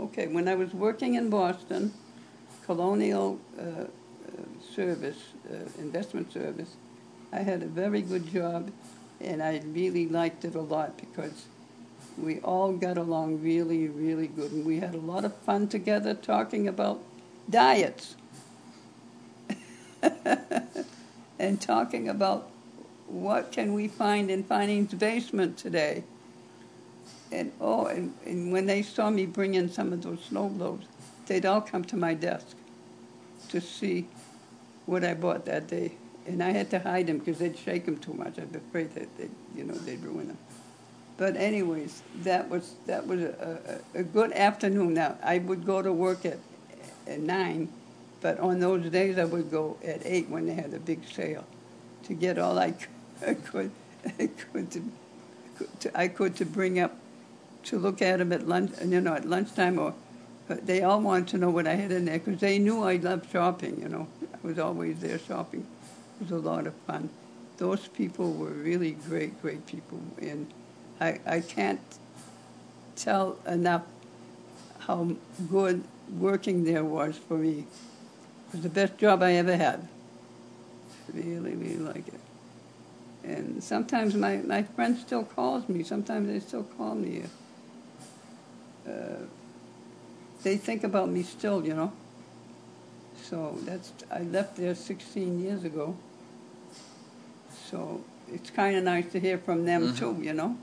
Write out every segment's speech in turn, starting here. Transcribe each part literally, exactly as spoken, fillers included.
Okay, when I was working in Boston, Colonial uh, uh, Service, uh, Investment Service, I had a very good job, and I really liked it a lot because we all got along really, really good, and we had a lot of fun together talking about diets and talking about what can we find in Finding's basement today. And oh, and, and when they saw me bring in some of those snow globes, they'd all come to my desk to see what I bought that day. And I had to hide them because they'd shake them too much. I'd be afraid that they'd, you know, they'd ruin them. But anyways, that was that was a, a, a good afternoon. Now, I would go to work at, at nine, but on those days I would go at eight when they had a big sale to get all I could, I could, to, to, I could to bring up to look at them at lunch, you know, at lunchtime, or but they all wanted to know what I had in there because they knew I loved shopping, you know. I was always there shopping. It was a lot of fun. Those people were really great, great people, and I, I can't tell enough how good working there was for me. It was the best job I ever had. Really, really like it. And sometimes my, my friend still calls me. Sometimes they still call me. Uh, they think about me still, you know. So that's, I left there sixteen years ago. So it's kind of nice to hear from them, mm-hmm. too, you know.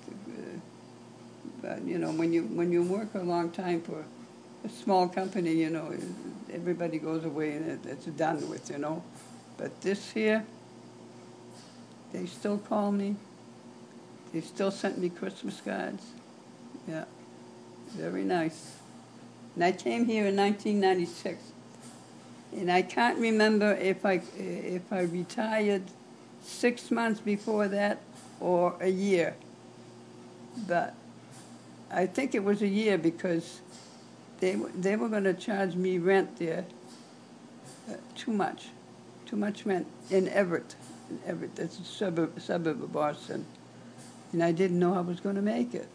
But, you know, when you when you work a long time for a small company, you know, everybody goes away and it, it's done with, you know. But this here, they still call me. They still sent me Christmas cards. Yeah, very nice. And I came here in nineteen ninety-six. And I can't remember if I if I retired six months before that or a year. But I think it was a year because they they were going to charge me rent there uh, too much, too much rent in Everett. In Everett, that's a suburb suburb of Boston, and I didn't know I was going to make it.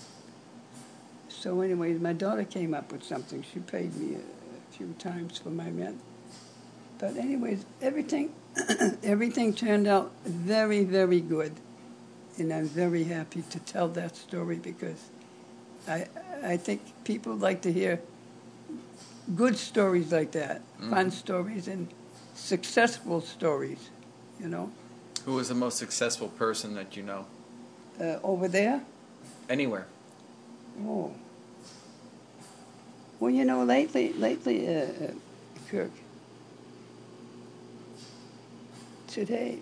So, anyways, my daughter came up with something. She paid me a, a few times for my rent. But anyways, everything everything turned out very, very good, and I'm very happy to tell that story because I I think people like to hear good stories like that, mm-hmm. fun stories and successful stories, you know. Who was the most successful person that you know? Uh, over there? Anywhere. Oh. Well, you know, lately, lately, uh, uh, Kirk, today,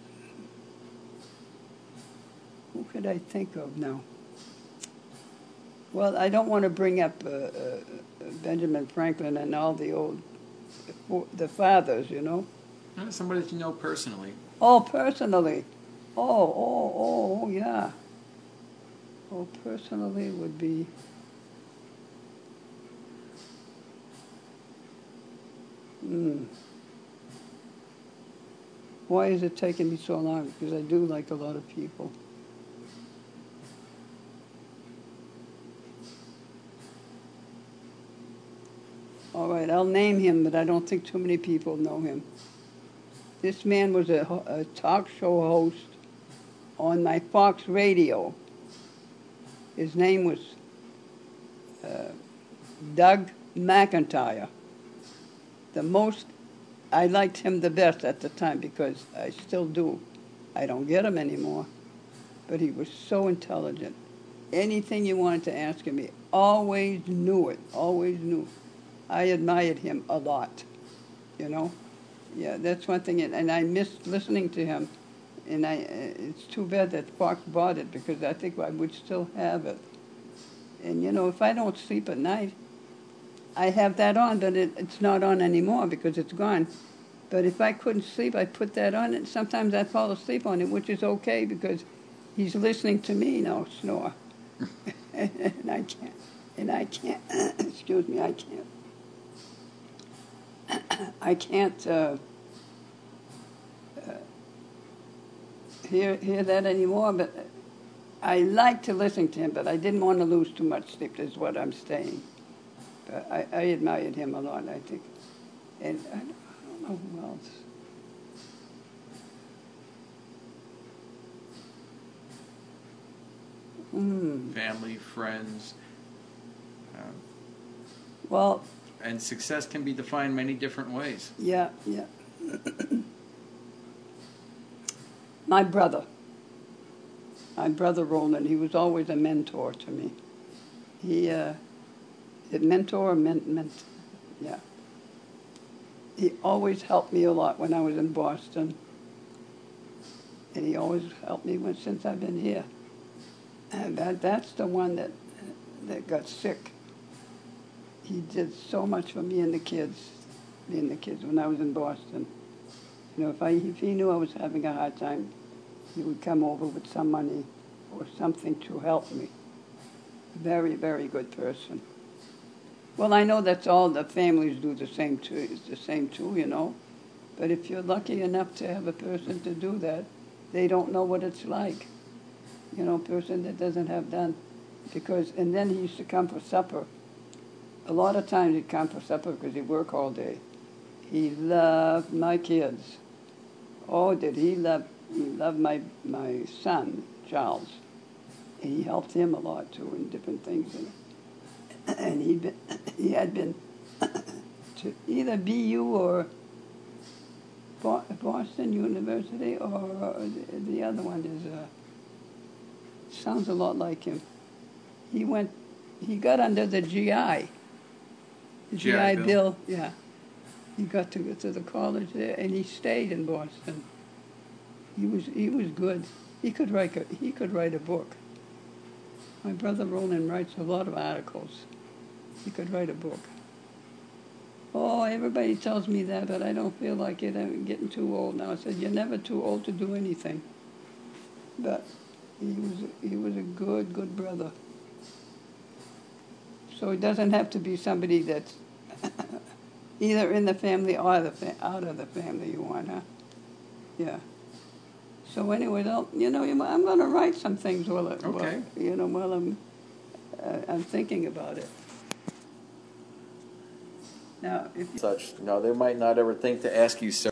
who could I think of now? Well, I don't want to bring up uh, uh, Benjamin Franklin and all the old, the fathers, you know. Somebody that you know personally. Oh, personally. Oh, oh, oh, oh, yeah. Oh, personally would be... Hmm. Why is it taking me so long? Because I do like a lot of people. All right, I'll name him, but I don't think too many people know him. This man was a, a talk show host on my Fox radio. His name was uh, Doug McIntyre. The most, I liked him the best at the time because I still do. I don't get him anymore. But he was so intelligent. Anything you wanted to ask him, he always knew it, always knew. I admired him a lot, you know. Yeah, that's one thing, and I missed listening to him. And I, it's too bad that Fox bought it because I think I would still have it. And, you know, if I don't sleep at night, I have that on, but it, it's not on anymore because it's gone. But if I couldn't sleep, I'd put that on, and sometimes I'd fall asleep on it, which is okay because he's listening to me now snore. and I can't, and I can't, excuse me, I can't. I can't uh, uh, hear hear that anymore, but I like to listen to him, but I didn't want to lose too much sleep, is what I'm saying. But I, I admired him a lot, I think. And I don't, I don't know who else. Mm. Family, friends. Um, Well, and success can be defined many different ways. yeah, yeah. My brother. My brother Roland, he was always a mentor to me. He, uh, it mentor, meant, meant, yeah. He always helped me a lot when I was in Boston. And he always helped me when, since I've been here. And that, that's the one that, that got sick. He did so much for me and the kids, me and the kids when I was in Boston. You know, if, I, if he knew I was having a hard time, he would come over with some money or something to help me. Very, very good person. Well, I know that's all the families do the same too, it's the same too, you know. But if you're lucky enough to have a person to do that, they don't know what it's like. You know, a person that doesn't have done. Because, and then he used to come for supper. A lot of times he'd come for supper because he'd work all day. He loved my kids. Oh, did he love, he loved my, my son, Charles. And he helped him a lot too in different things. And, and he been, he had been to either B U or Boston University, or the, the other one is, uh, sounds a lot like him. He went, he got under the G I. The G I, G I Bill. Bill, yeah. He got to go to the college there, and he stayed in Boston. He was he was good. He could write a, he could write a book. My brother Roland writes a lot of articles. He could write a book. Oh, everybody tells me that, but I don't feel like it. I'm getting too old now. I said, you're never too old to do anything. But he was he was a good good brother. So it doesn't have to be somebody that's either in the family or the fa- out of the family you want, huh? Yeah. So anyway, I'll, you know, I'm going to write some things while, it, okay. while you know, while I'm uh, I'm thinking about it. Now, if you such, you know, they might not ever think to ask you, sir.